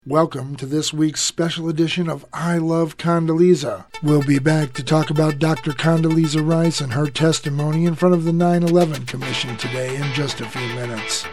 Welcome to this week's special edition of I Love Condoleezza. We'll be back to talk about Dr. Condoleezza Rice and her testimony in front of the 9/11 Commission today in just a few minutes.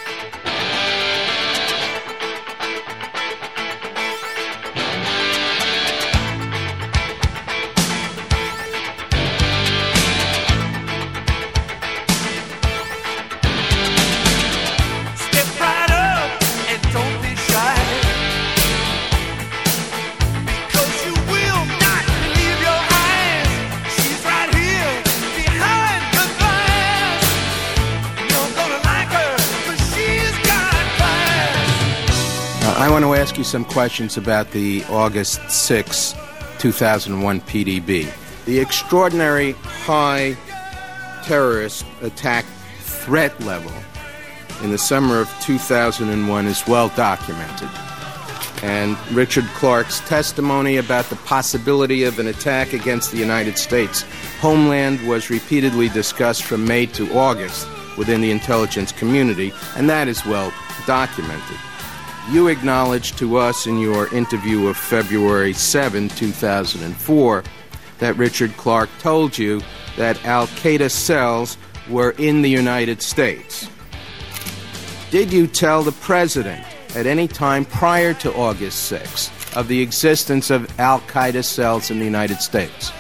I want to ask you some questions about the August 6, 2001 PDB. The extraordinary high terrorist attack threat level in the summer of 2001 is well documented. And Richard Clarke's testimony about the possibility of an attack against the United States homeland was repeatedly discussed from May to August within the intelligence community, and that is well documented. You acknowledged to us in your interview of February 7, 2004, that Richard Clarke told you that al-Qaeda cells were in the United States. Did you tell the President at any time prior to August 6 of the existence of al-Qaeda cells in the United States?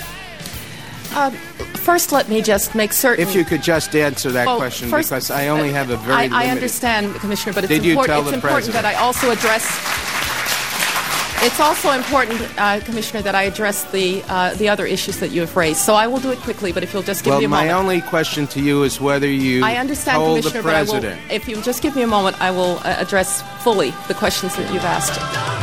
First, let me just make certain. If you could just answer that question, first, because I only have a very limited... I understand, Commissioner, but it's important that I also address... It's also important, Commissioner, that I address the other issues that you have raised. So I will do it quickly, but if you'll just give me a moment. Well, my only question to you is whether you I understand, told Commissioner, the President... But if you just give me a moment, I will address fully the questions that you've asked.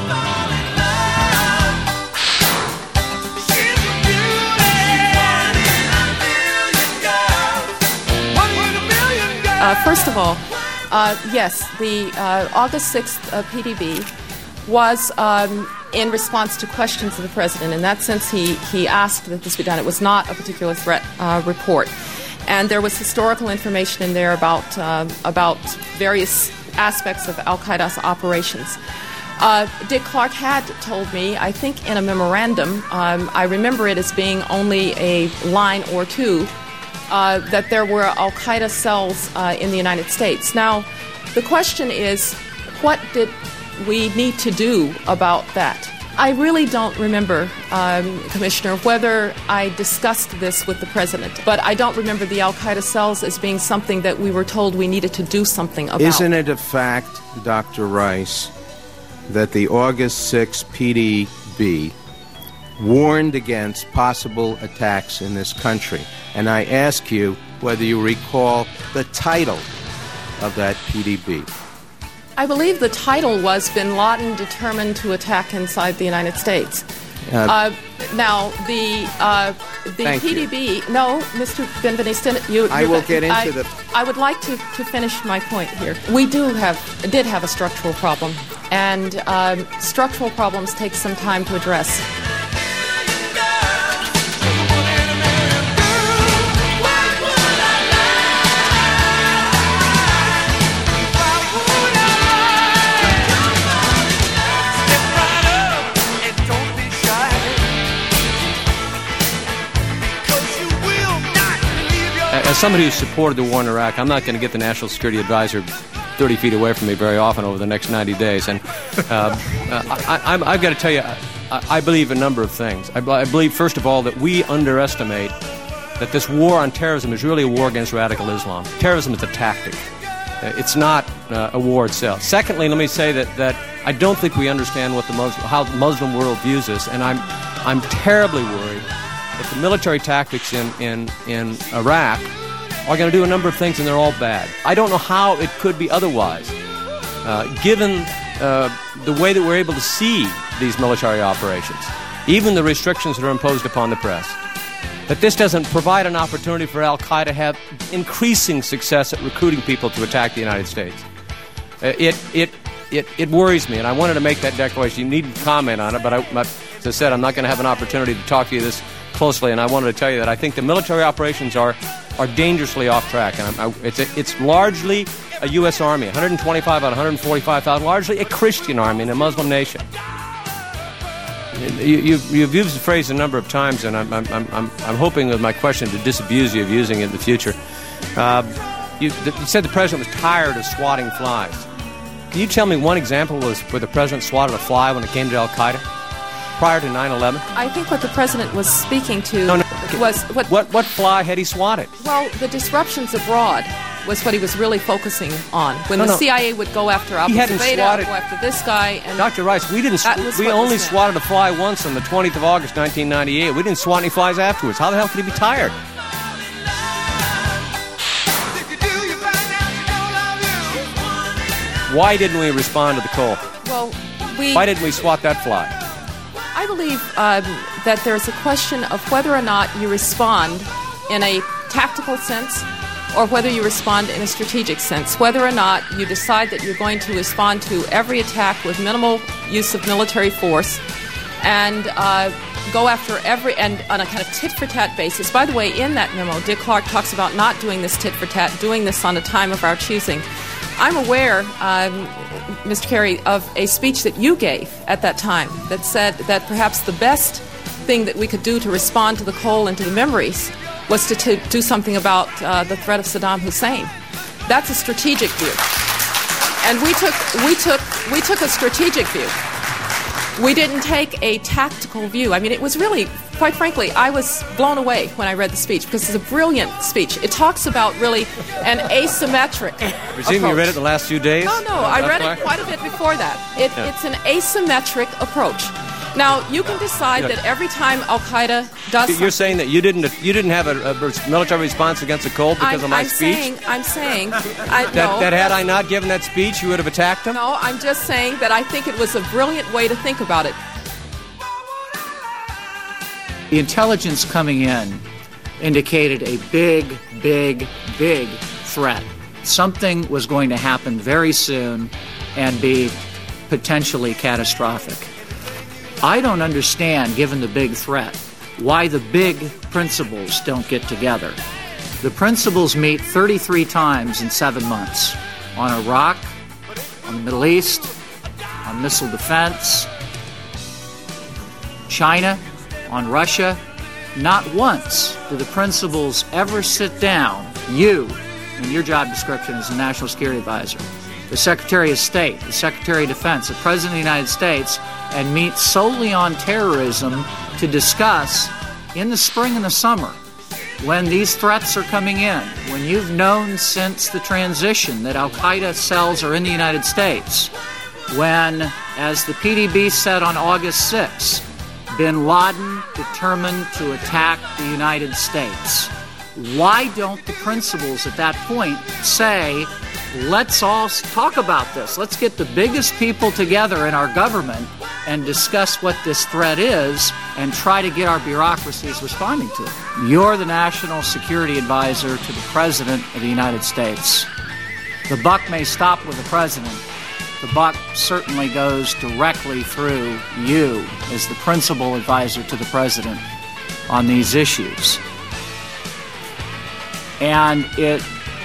First of all, yes, the August 6th PDB was in response to questions of the President. In that sense, he asked that this be done. It was not a particular threat report. And there was historical information in there about various aspects of al-Qaeda's operations. Dick Clarke had told me, I think in a memorandum, I remember it as being only a line or two, that there were al-Qaeda cells in the United States. Now, the question is, what did we need to do about that? I really don't remember, Commissioner, whether I discussed this with the President, but I don't remember the al-Qaeda cells as being something that we were told we needed to do something about. Isn't it a fact, Dr. Rice, that the August 6 PDB warned against possible attacks in this country? And I ask you whether you recall the title of that PDB. I believe the title was Bin Laden determined to attack inside the United States. Now, the PDB... You. No, Mr. Benveniste, I will get into the... I would like to finish my point here. We did have a structural problem, and structural problems take some time to address. As somebody who supported the war in Iraq, I'm not going to get the National Security Advisor 30 feet away from me very often over the next 90 days. And I've got to tell you, I believe a number of things. I believe, first of all, that we underestimate that this war on terrorism is really a war against radical Islam. Terrorism is a tactic. It's not a war itself. Secondly, let me say that I don't think we understand how the Muslim world views us, and I'm terribly worried that the military tactics in Iraq are going to do a number of things, and they're all bad. I don't know how it could be otherwise, given the way that we're able to see these military operations, even the restrictions that are imposed upon the press, that this doesn't provide an opportunity for al-Qaeda to have increasing success at recruiting people to attack the United States. It worries me, and I wanted to make that declaration. You needn't comment on it, but as I said, I'm not going to have an opportunity to talk to you this closely, and I wanted to tell you that I think the military operations are dangerously off track, and it's largely a U.S. Army, 125 out of 145,000, largely a Christian army in a Muslim nation. You've used the phrase a number of times, and I'm hoping with my question to disabuse you of using it in the future. You said the president was tired of swatting flies. Can you tell me one example where the president swatted a fly when it came to Al-Qaeda prior to 9/11? I think what the president was speaking to was what fly had he swatted? Well, the disruptions abroad was what he was really focusing on. When the CIA would go after Abu Zubaydah, go after this guy, and Dr. Rice, we only swatted a fly once on the 20th of August, 1998. We didn't swat any flies afterwards. How the hell could he be tired? Why didn't we respond to the call? Well, why didn't we swat that fly? I believe that there's a question of whether or not you respond in a tactical sense or whether you respond in a strategic sense, whether or not you decide that you're going to respond to every attack with minimal use of military force and go after and on a kind of tit-for-tat basis. By the way, in that memo, Dick Clark talks about not doing this tit-for-tat, doing this on a time of our choosing. I'm aware, Mr. Kerry, of a speech that you gave at that time that said that perhaps the best thing that we could do to respond to the coal and to the memories was to do something about the threat of Saddam Hussein. That's a strategic view, and we took a strategic view. We didn't take a tactical view. I mean, it was really, quite frankly, I was blown away when I read the speech because it's a brilliant speech. It talks about really an asymmetric approach. You read it the last few days? No, I read it quite a bit before that. It's an asymmetric approach. Now, you can decide that every time Al-Qaeda does something... You're saying that you didn't have a military response against the cold because of my speech? I'm saying... that had I not given that speech, you would have attacked him? No, I'm just saying that I think it was a brilliant way to think about it. The intelligence coming in indicated a big, big, big threat. Something was going to happen very soon and be potentially catastrophic. I don't understand, given the big threat, why the big principals don't get together. The principals meet 33 times in 7 months on Iraq, on the Middle East, on missile defense, China, on Russia. Not once do the principals ever sit down, you, in your job description as a National Security Advisor, the Secretary of State, the Secretary of Defense, the President of the United States, and meet solely on terrorism to discuss in the spring and the summer when these threats are coming in, when you've known since the transition that Al-Qaeda cells are in the United States, when, as the PDB said on August 6, bin Laden determined to attack the United States. Why don't the principals at that point say, let's all talk about this. Let's get the biggest people together in our government and discuss what this threat is and try to get our bureaucracies responding to it. You're the National Security Advisor to the President of the United States. The buck may stop with the President. The buck certainly goes directly through you as the principal advisor to the President on these issues. And it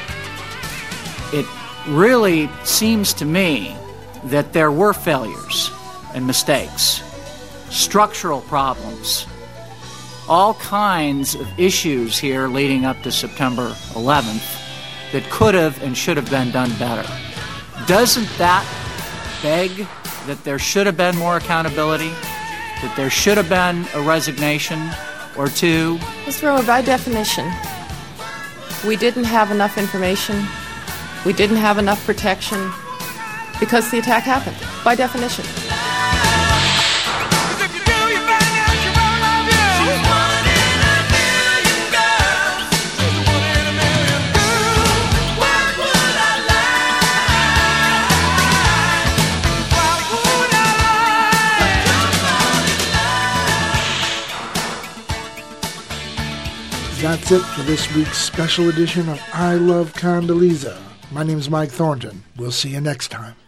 really seems to me that there were failures and mistakes, structural problems, all kinds of issues here leading up to September 11th that could have and should have been done better. Doesn't that beg that there should have been more accountability, that there should have been a resignation or two? Mr. Romer, by definition, we didn't have enough information, we didn't have enough protection because the attack happened, by definition. That's it for this week's special edition of I Love Condoleezza. My name is Mike Thornton. We'll see you next time.